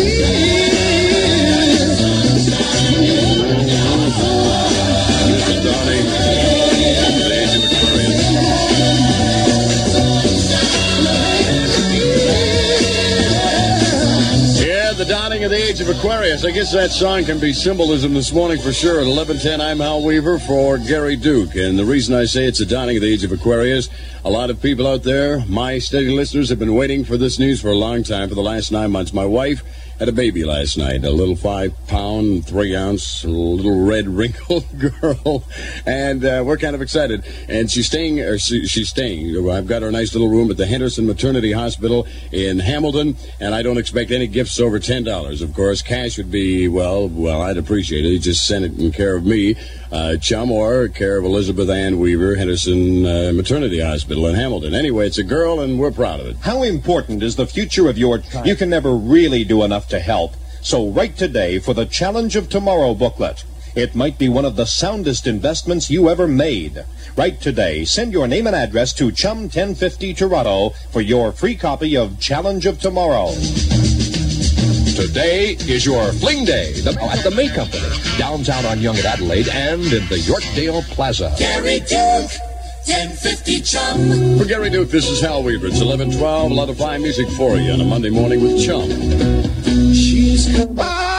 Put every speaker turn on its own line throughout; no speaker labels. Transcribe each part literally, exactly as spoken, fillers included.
Of the Age of Aquarius. I guess that song can be symbolism this morning for sure. At eleven ten, I'm Hal Weaver for Gary Duke. And the reason I say it's the dawning of the Age of Aquarius, a lot of people out there, my steady listeners, have been waiting for this news for a long time, for the last nine months. My wife had a baby last night, a little five-pound, three-ounce, little red wrinkled girl, and uh, we're kind of excited. And she's staying, or she, she's staying. I've got her a nice little room at the Henderson Maternity Hospital in Hamilton, and I don't expect any gifts over ten dollars. Of course, cash would be, well, well, I'd appreciate it. You just send it in care of me, uh, Chum, or care of Elizabeth Ann Weaver, Henderson uh, Maternity Hospital in Hamilton. Anyway, it's a girl, and we're proud of it.
How important is the future of your child? You can never really do enough to help. So write today for the Challenge of Tomorrow booklet. It might be one of the soundest investments you ever made. Write today. Send your name and address to Chum ten fifty Toronto for your free copy of Challenge of Tomorrow. Today is your Fling Day at the May Company, downtown on Yonge at Adelaide and in the Yorkdale Plaza.
Gary Duke, ten fifty Chum.
For Gary Duke, this is Hal Weaver. It's eleven twelve. A lot of fine music for you on a Monday morning with Chum.
She's come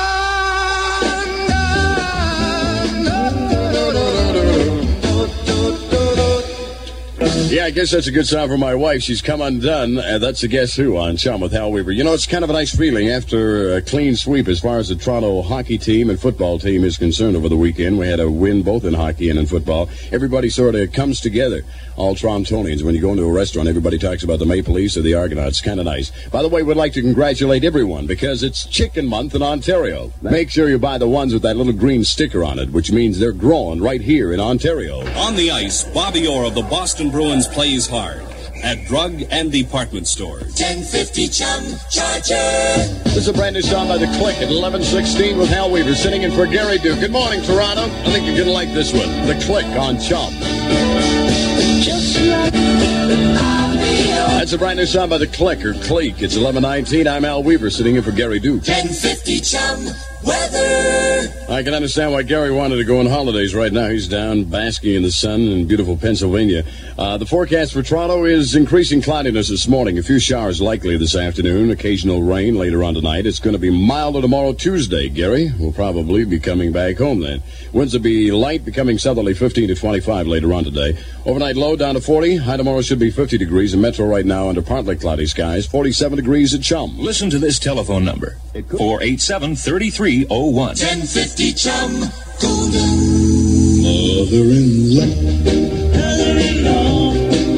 Yeah, I guess that's a good sign for my wife. She's come undone. Uh, that's a Guess Who on Chum with Hal Weaver. You know, it's kind of a nice feeling after a clean sweep as far as the Toronto hockey team and football team is concerned over the weekend. We had a win both in hockey and in football. Everybody sort of comes together, all Torontonians. When you go into a restaurant, everybody talks about the Maple Leafs or the Argonauts. Kind of nice. By the way, we'd like to congratulate everyone because it's Chicken Month in Ontario. Make sure you buy the ones with that little green sticker on it, which means they're growing right here in Ontario.
On the ice, Bobby Orr of the Boston Bruins plays hard at drug and department stores.
ten fifty Chum Charger.
This is a brand new song by The Click at eleven sixteen with Hal Weaver sitting in for Gary Duke. Good morning, Toronto. I think you're going to like this one. The Click on Chum.
Just like
That's a brand new song by The Click or Cleek. It's eleven nineteen. I'm Hal Weaver sitting in for Gary Duke.
ten fifty Chum weather.
I can understand why Gary wanted to go on holidays right now. He's down basking in the sun in beautiful Pennsylvania. Uh, the forecast for Toronto is increasing cloudiness this morning. A few showers likely this afternoon. Occasional rain later on tonight. It's going to be milder tomorrow, Tuesday. Gary will probably be coming back home then. Winds will be light, becoming southerly fifteen to twenty-five later on today. Overnight low down to forty. High tomorrow should be fifty degrees. In Metro right now under partly cloudy skies. forty-seven degrees at Chum.
Listen to this telephone number. four eight seven, three three zero one.
ten fifty Chum Golden.
Mother-in-law. Mother-in-law.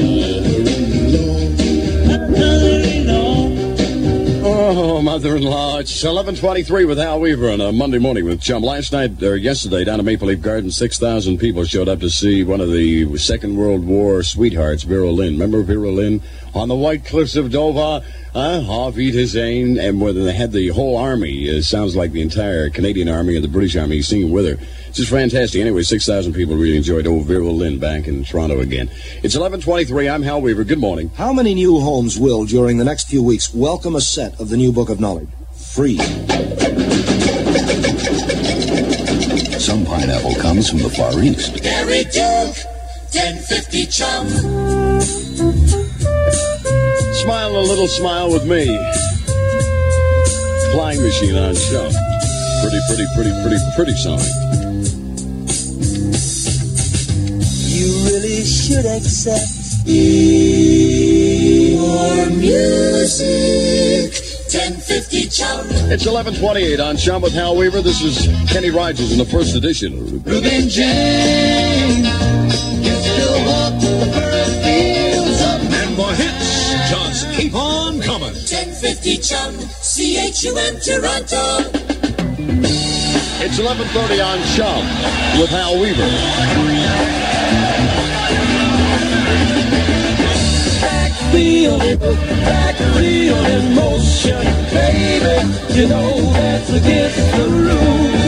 Mother-in-law. Mother-in-law. Oh, mother-in-law. It's eleven twenty-three with Hal Weaver on a Monday morning with Chum. Last night, or yesterday, down at Maple Leaf Gardens, six thousand people showed up to see one of the Second World War sweethearts, Vera Lynn. Remember Vera Lynn? On the White Cliffs of Dover, uh, Auf Wiedersehen, and when they had the whole army, it sounds like the entire Canadian Army and the British Army singing with her. It's just fantastic. Anyway, six thousand people really enjoyed old Vera Lynn back in Toronto again. It's eleven twenty-three. I'm Hal Weaver. Good morning.
How many new homes will, during the next few weeks, welcome a set of the new Book of Knowledge? Free.
Some pineapple comes from the Far East.
Gary Duke, ten fifty Chum.
Smile a little smile with me. Flying Machine on show. Pretty, pretty, pretty, pretty, pretty song.
You really should accept your music. ten fifty Chum.
It's eleven twenty-eight on Chum with Hal Weaver. This is Kenny Rogers in the first edition.
Reuben James, you still walk the furrowed fields of
And more hits just keep on coming.
ten fifty Chum, C H U M Toronto.
It's eleven thirty on Chum with Hal Weaver.
Feel it, back feel in motion, baby. You know that's against the rules.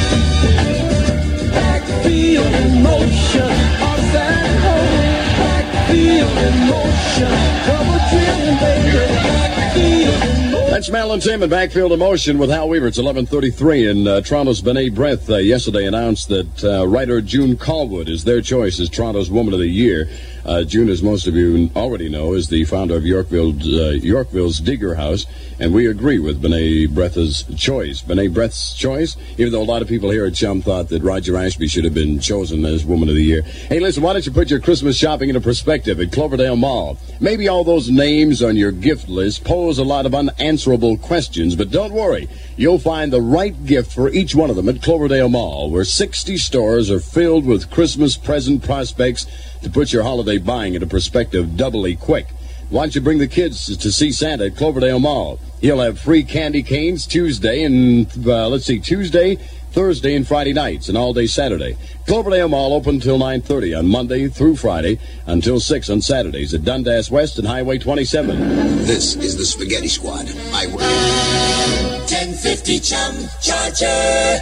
Back feel in motion, outside home. Back feel in motion, come a drilling, baby. Back feel in motion.
That's Mel and Tim in Backfield Emotion with Hal Weaver. It's eleven thirty-three, and uh, Toronto's B'nai B'rith uh, yesterday announced that uh, writer June Callwood is their choice as Toronto's Woman of the Year. Uh, June, as most of you already know, is the founder of Yorkville, uh, Yorkville's Digger House, and we agree with B'nai B'rith's choice. B'nai B'rith's choice, even though a lot of people here at Chum thought that Roger Ashby should have been chosen as Woman of the Year. Hey, listen, why don't you put your Christmas shopping into perspective at Cloverdale Mall? Maybe all those names on your gift list pose a lot of unanswerable questions, but don't worry. You'll find the right gift for each one of them at Cloverdale Mall, where sixty stores are filled with Christmas present prospects to put your holiday buying into perspective doubly quick. Why don't you bring the kids to see Santa at Cloverdale Mall? He'll have free candy canes Tuesday and, uh, let's see, Tuesday, Thursday, and Friday nights, and all day Saturday. Cloverdale Mall open until nine thirty on Monday through Friday, until six on Saturdays at Dundas West and Highway twenty-seven.
This is the Spaghetti Squad. I work.
ten fifty Chum Charger.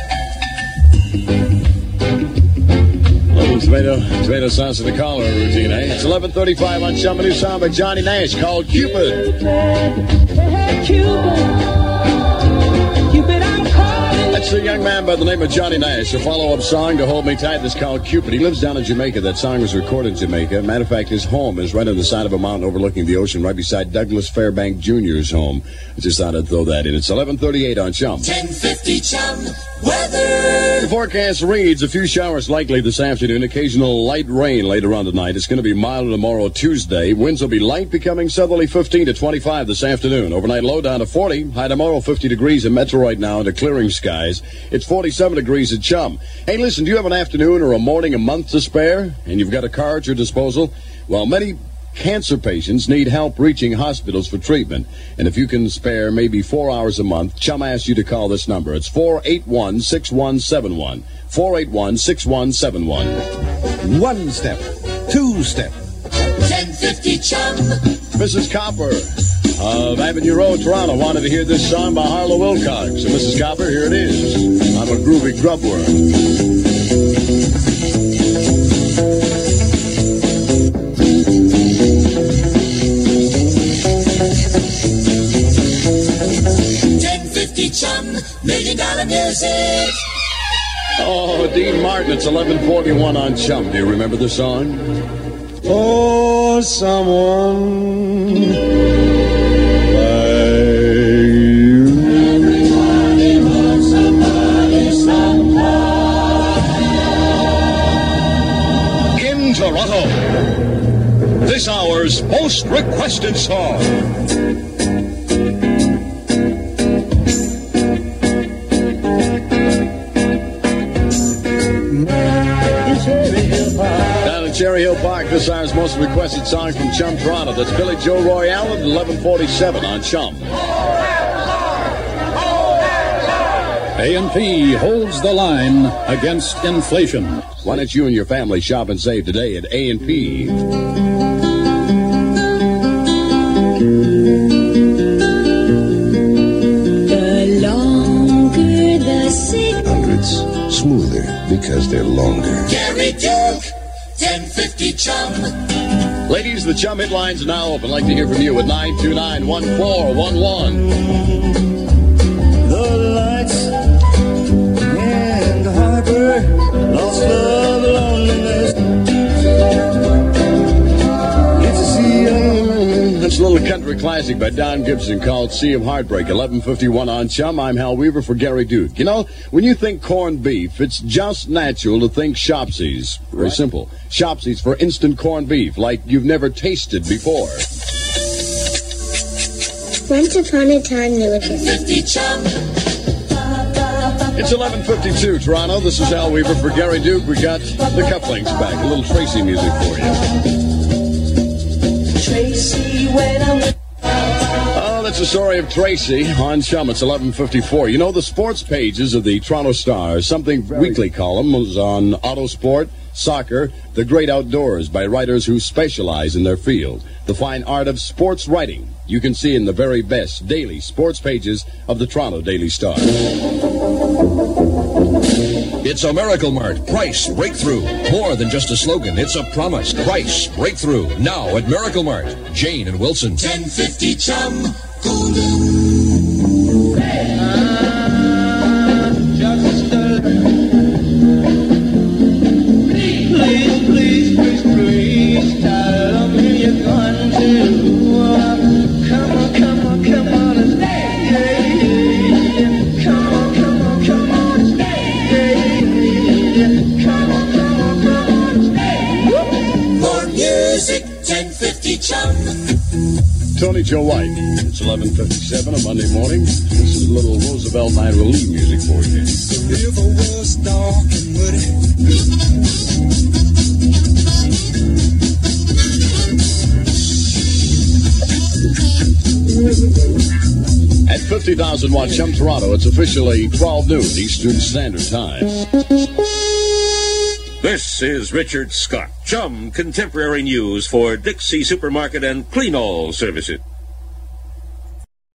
Little tomato, tomato sauce in the collar routine, eh? It's eleven thirty-five on Chum, a new song by Johnny Nash called Cupid.
Cupid. Cupid, I'm calling.
That's a young man by the name of Johnny Nash. A follow-up song to Hold Me Tight that's called Cupid. He lives down in Jamaica. That song was recorded in Jamaica. Matter of fact, his home is right on the side of a mountain overlooking the ocean, right beside Douglas Fairbank Junior's home. I just thought I'd throw that in. It's eleven thirty-eight on Chum.
ten fifty Chum weather.
The forecast reads a few showers likely this afternoon, occasional light rain later on tonight. It's going to be mild tomorrow, Tuesday. Winds will be light, becoming southerly fifteen to twenty-five this afternoon. Overnight low down to forty. High tomorrow, fifty degrees in Metro right now into clearing skies. It's forty-seven degrees at Chum. Hey, listen, do you have an afternoon or a morning a month to spare, and you've got a car at your disposal? Well, many cancer patients need help reaching hospitals for treatment. And if you can spare maybe four hours a month, Chum asks you to call this number. It's four eight one, six one seven one. four eight one, six one seven one.
One step, two step.
ten fifty Chum.
Missus Copper of Avenue Road, Toronto, wanted to hear this song by Harlow Wilcox. So, Missus Copper, here it is. I'm a groovy grubworm.
Chum, million dollar music.
Oh, Dean Martin, it's eleven forty-one on Chum. Do you remember the song?
Oh, someone like you.
Everybody wants somebody sometime.
In Toronto, this hour's most requested song.
Cherry Hill Park, this hour's most requested song from Chum Toronto. That's Billy Joe Royale at eleven forty-seven on Chum.
A and P holds the line against inflation.
Why don't you and your family shop and save today at A and P?
The longer the sick.
Hundreds smoother because they're longer.
Gary Duke. ten fifty Chum.
Ladies, the Chum hit lines are now open. I'd like to hear from you at nine two nine, one four one one.
The lights and the harbor, lost love, loneliness. It's a sea of...
That's a little country classic by Don Gibson called Sea of Heartbreak. eleven fifty-one on Chum. I'm Hal Weaver for Gary Duke. You know, when you think corned beef, it's just natural to think Shopsies. Very simple. Shopsies for instant corned beef, like you've never tasted before.
Once upon a time, there was a
fifty Chum.
It's eleven fifty-two, Toronto. This is Hal Weaver for Gary Duke. We got the cufflinks back. A little Tracy music for you.
Tracy, when I'm with...
Oh, that's the story of Tracy on Chum. It's eleven fifty-four. You know, the sports pages of the Toronto Star, something weekly column was on auto sport, soccer, the great outdoors by writers who specialize in their field. The fine art of sports writing you can see in the very best daily sports pages of the Toronto Daily Star.
It's a Miracle Mart. Price breakthrough. More than just a slogan. It's a promise. Price breakthrough. Now at Miracle Mart. Jane and Wilson.
ten fifty Chum. Golden.
Tony Joe White. It's eleven fifty-seven on Monday morning. This is a little Roosevelt and Ira Lee music for you.
The river was dark and muddy.
At fifty thousand watt Chum Toronto, it's officially twelve noon Eastern Standard Time.
This is Richard Scott, Chum Contemporary News for Dixie Supermarket and Clean All Services.